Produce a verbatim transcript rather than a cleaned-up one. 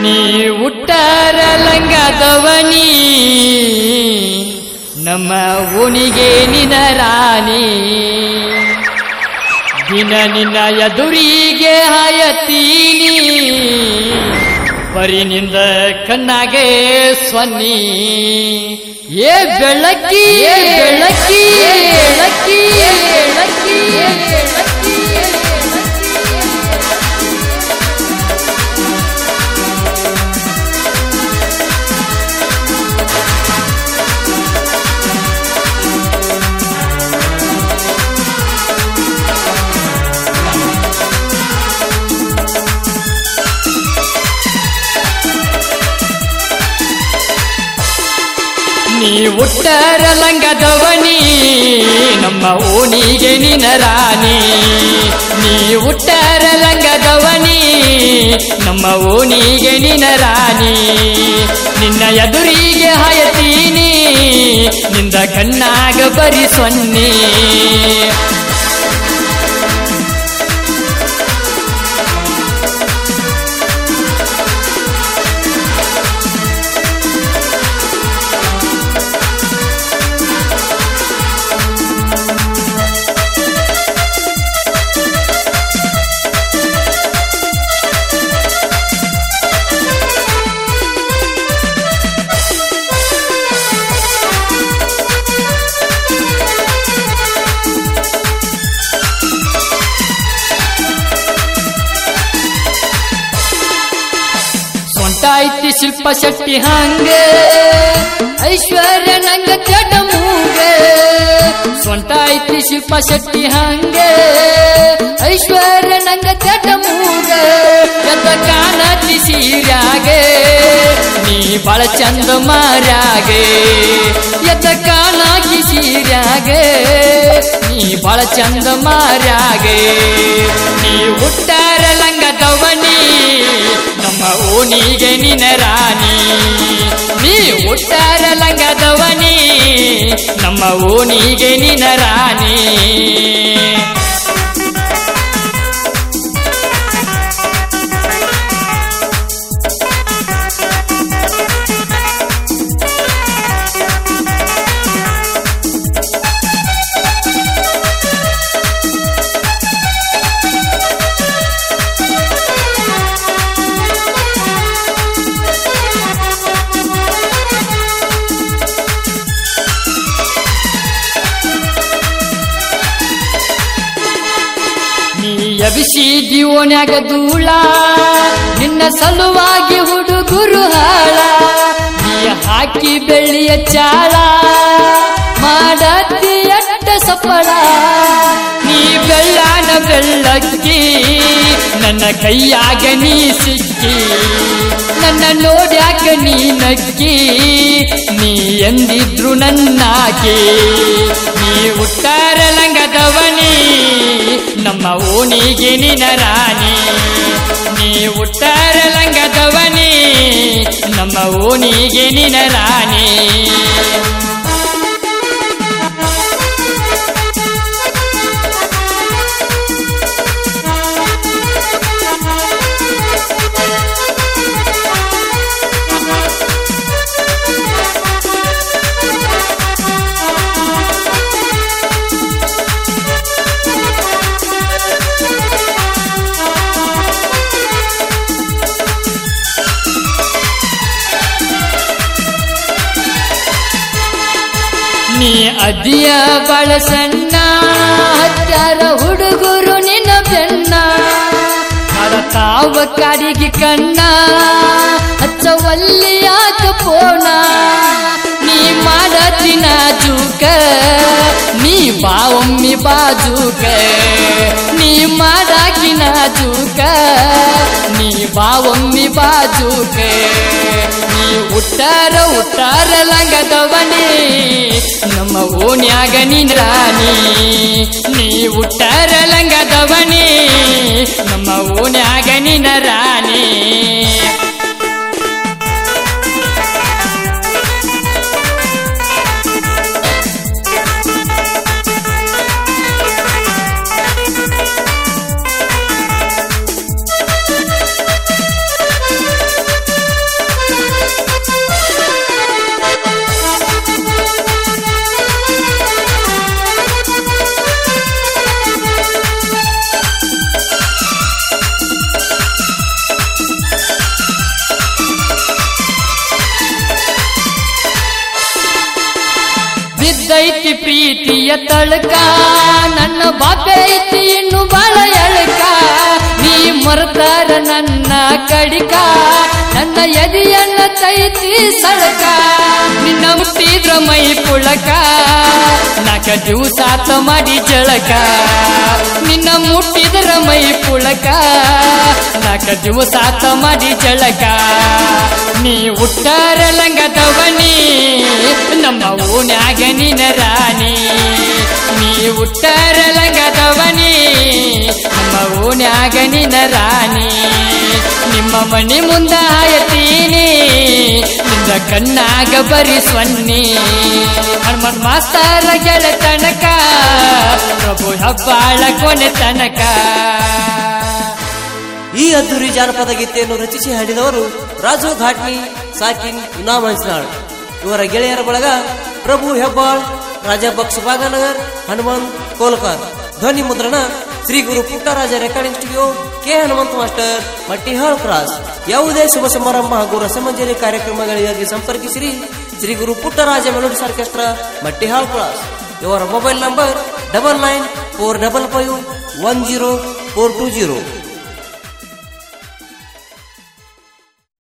ನೀ ಉಟ್ಟಾರ ಲಂಗದವನಿ ನಮ್ಮ ಓಣಿಗೆ ನಿನ ರಾಣಿ ದಿನ ನಿನ್ನ ಎದುರಿಗೆ ಹಾಯತೀನಿ ಪರಿನಿಂದ ಕಣ್ಣಾಗೆ ಸ್ವನ್ನಿ ಏ ಬೆಳಕಿ ಬೆಳಕಿ ಬೆಳಕಿ ಬೆಳಕಿ ನೀ ಉಟ್ಟಾರ ಲಂಗದವನಿ ನಮ್ಮ ಓಣಿಗೆ ನಿನ ರಾಣಿ ನೀ ಉಟ್ಟಾರ ಲಂಗದವನಿ ನಮ್ಮ ಓಣಿಗೆ ನಿನ ರಾಣಿ ನಿನ್ನ ಎದುರಿಗೆ ಹಾಯತೀನಿ ನಿಂದ ಕಣ್ಣಾಗ ಬರಿ ಸೊನ್ನೆ ಐತಿ ಶಿಲ್ಪ ಶೆಟ್ಟಿ ಹಂಗ ಐಶ್ವರ್ಯ ನಂಗ ಚಟ ಮೂಗ ಸ್ವಂತ ಐತಿ ಶಿಲ್ಪ ಶೆಟ್ಟಿ ಹಂಗ ಐಶ್ವರ್ಯ ನಂಗ ಚಟ ಮೂಗ ಎದ್ದ ಕಾಣತಿ ಸೀರ್ಯಾಗೆ ನೀ ಬಾಳ ಚಂದ ಮಾರ್ಯಾಗೆ ಎದ್ದ ಕಾಣಾಕಿ ಸೀರ್ಯಾಗೆ ನೀ ಬಾಳ ಚಂದ ಮಾರ್ಯಾಗೆ ನೀ ಉಟ್ಟಾರ ಲಂಗದವನಿ ನಮ್ಮ ಓಣಿಗೆ ನಿನ ರಾಣಿ ನೀ ಉಟ್ಟಾರ ಲಂಗದವನಿ ನಮ್ಮ ಓಣಿಗೆ ನಿನ ರಾಣಿ ಎಬಿಸಿದಿ ಓಣ್ಯಾಗ ಧೂಳ ನಿನ್ನ ಸಲುವಾಗಿ ಹುಡುಗುರು ಹಾಳ ನೀ ಹಾಕಿ ಬೆಳ್ಳಿಯ ಚಾಳ ಮಾಡತಿ ಅಟ್ಟ ಸಪ್ಪಳ ನೀ ಬೆಳ್ಳಾನ ಬೆಳ್ಳಕ್ಕಿ ನನ್ನ ಕೈಯಾಗ ನೀ ಸಿಕ್ಕಿ ನನ್ನ ನೋಡ್ಯಾಕ ನೀ ನಕ್ಕಿ ನೀ ಎಂದಿದ್ರು ನನ್ನಾಕಿ ನೀ ಉಟ್ಟಾರ ಲಂಗದವನಿ ನಮ್ಮ ಓಣಿಗೆ ನಿನ ರಾಣಿ ನೀ ಉಟ್ಟಾರ ಲಂಗದವನಿ ನಮ್ಮ ಓಣಿಗೆ ನಿನ ರಾಣಿ ನೀ ಅದಿಯ ಬಾಳ ಸಣ್ಣ ಹತ್ತಾರ ಹುಡುಗರು ನಿನ್ನ ಬೆನ್ನ ತಾವ ಕಾಡಿಗೆ ಕಣ್ಣ ಹಚ್ಚವಲ್ಲಿಯಾದ ಪೋಣ ನೀ ಮಾಡತಿ ನಾಜೂಕ ನೀ ಬಾವಮ್ಮಿ ಬಾಜೂಕ ನೀ ಮಾಡಾಕಿ ನಾಜೂಕ ನೀ ಬಾವಮ್ಮಿ ಬಾಜೂಕ ನೀ ಉಟ್ಟಾರ ಉಟ್ಟಾರ ಲಂಗದವನಿ ನಮ್ಮ ಓಣ್ಯಾಗ ನಿನ ರಾಣಿ ನೀ ಉಟ್ಟಾರ ಲಂಗದವನಿ ನಮ್ಮ ಓಣ್ಯಾಗ ನಿನ ರಾಣಿ ಐತಿ ಪ್ರೀತಿಯ ತಳಕ ನನ್ನ ಬಾಪೆ ಐತಿ ಇನ್ನು ಬಾಳ ಎಳಕ ನೀ ಮರ್ತಾರ ನನ್ನ ಕಡಿಕ ನನ್ನ ಎದೆಯನ್ನ ತೈತಿ ಸಳಕ ನಿನ್ನ ಮುಟ್ಟಿದ್ರ ಮೈ ಪುಳಕ ನಾಕ ದಿವಸಾತ ಮಾಡಿ ಜಳಕ ನಿನ್ನ ಮುಟ್ಟಿದ್ರ ಮೈ ಪುಳಕ ನಾಕ ದಿವಸಾತ ಮಾಡಿ ಜಳಕ ನೀ ಉಟ್ಟಾರ ಲಂಗದವನಿ ನಮ್ಮ ಓಣ್ಯಾಗ ನಿನ ರಾಣಿ ನೀ ಉಟ್ಟಾರ ಲಂಗದವನಿ ನಮ್ಮ ಓಣ್ಯಾಗ ನಿನ ರಾಣಿ ನಿಮ್ಮ ಮನೆ ಮುಂದ ಆಯತೀನಿ ನಿಂದ ಕಣ್ಣಾಗ ಬರಿ ಸೊನ್ನಿ ಹನುಮನ್ ಮಾಸ್ತರ ಗೆಳತನಕ ಪ್ರಭು ಹಬ್ಬಾಳ ಕೊನೆ ತನಕ. ಈ ಅದ್ದೂರಿ ಜಾನಪದ ಗೀತೆಯನ್ನು ರಚಿಸಿ ಹಾಡಿದವರು ರಾಜು ಘಾಟ್ನಿ, ಸಾಕಿನ್, ಇನಾಮ್ ಹಂಚನಾಳ್. ಇವರ ಗೆಳೆಯರ ಬಳಗ ಪ್ರಭು ಹೆಬ್ಬಾಳ್, ರಾಜಾ ಬಕ್ಷ ಭಾಗನಗರ್, ಹನುಮಂತ್ ಕೋಲ್ಕರ್. ಧ್ವನಿ ಮುದ್ರಣ Shri Guru Puttaraja recording studio, K Hanumanta master, Mattihal cross. ಯಾವುದೇ ಶುಭ ಸಮಾರಂಭ ಹಾಗೂ ರಸಮಂಜರಿ ಕಾರ್ಯಕ್ರಮಗಳಿಗಾಗಿ ಸಂಪರ್ಕಿಸಿರಿ Shri Guru Puttaraja melodies orchestra, Mattihal cross. ಇವರ mobile number double nine four double five one zero four two zero.